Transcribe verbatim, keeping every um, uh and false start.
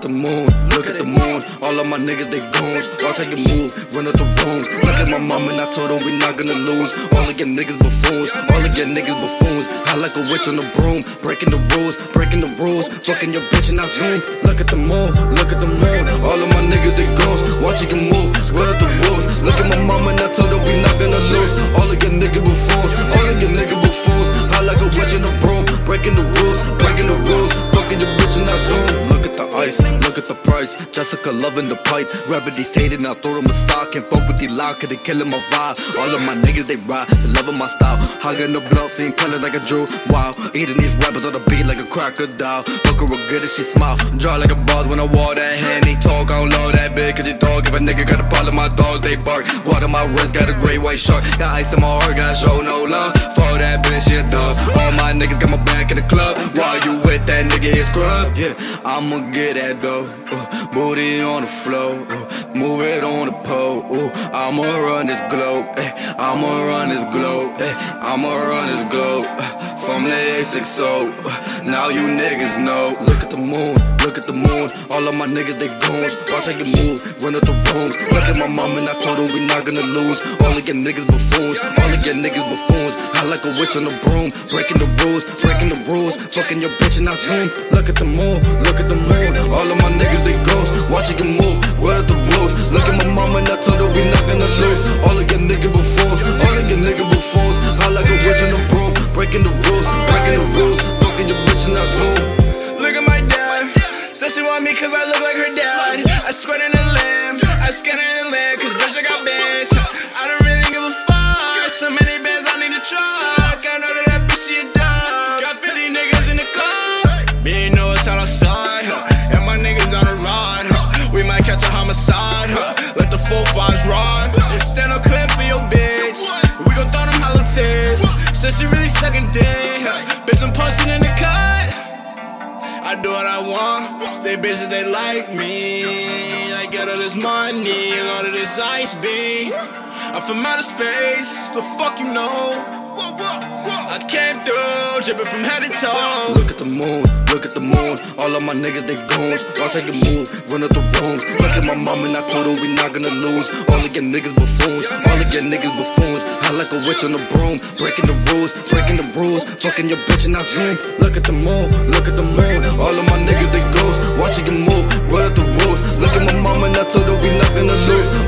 the moon, look at the moon. All of my niggas, they goons. Watch how you move, run up the rooms. Look at my mom and I told her we not gonna lose. All of your niggas buffoons, all of your niggas buffoons. I like a witch on the broom, breaking the rules, breaking the rules. Fucking your bitch and I zoom. Look at the moon, look at the moon. All of my niggas, they goons. Watch how you move, run up the rules. Look at my mom and I told her we not gonna lose. All of your niggas buffoons, all of your niggas buffoons. I like a witch on the broom, breaking the rules, breaking the rules. Fucking your bitch and I zoom. Look at the ice, look at the price. Jessica loving the pipe. Rabbit hated and I throw them a sock. Can't fuck with the loud, cause they killing my vibe. All of my niggas, they ride, they loving my style. High in the blunt, seeing colors like a Drew. Wow, eating these rappers on the beat like a crocodile. Fuck her real good and she smile. Draw like a boss when I wore that hand. He talk, I don't love that big, cause he dog. If a nigga got a problem, my dogs, they bark. Water my wrist, got a great white shark. Got ice in my heart, got show no love. For that bitch, shit dog. All my niggas got my back in the club. While you with that nigga, his scrub. Yeah, I'ma get that dough. Uh, booty on the floor. Uh, move it on the pole. Uh, I'ma run this globe. Eh, I'ma run this globe. Eh, I'ma run this globe. Uh, from the A six O. Uh, now you niggas know. Look at the moon, look at the moon. All of my niggas, they goons. Watch how you move, run up the rooms. Look at my mom and I told her we not gonna lose. All of your niggas buffoons, all of your niggas buffoons. I like a witch on the broom, breaking the rules, breaking the rules. Fucking your bitch and I zoom. Look at the moon, look at the moon. All of my niggas, they goons. Watch how you move, run up the rules. Look at my mom and I told her we not gonna lose. All of your niggas buffoons, all of your niggas buffoons. I like a witch on the broom, breaking the rules, breaking the rules. Fucking your bitch and I zoom. Look at my dad, says she want me cause I look like her dad. I squat in the lamb, I scan in the lamb, cause bitch I got bands. I don't really give a fuck, so many bands I need a truck. I know that that bitch she a dog. Got fifty niggas in the club, me ain't know it's outside, and my niggas on the ride. We might catch a homicide, let the full fives ride. Stand up clear for your bitch, we gon' throw them hollow tips. Says she really sucking dick, bitch I'm posting in the cut. I do what I want, they bitches they like me. I get all this money, all of this ice be. I'm from outer space, the fuck you know. I came through, dripping from head to toe. Look at the moon, look at the moon. All of my niggas, they goons. Watch how you move, run up the rooms. Look at my mom and I told her we not gonna lose. All of your niggas buffoons, all of your niggas buffoons. I like a witch on the broom, breaking the rules, breaking the rules. Fucking your bitch and I zoom. Look at the moon, look at the moon. All of my niggas, they goons. Watch how you move, run up the rules. Look at my mom and I told her we not gonna lose.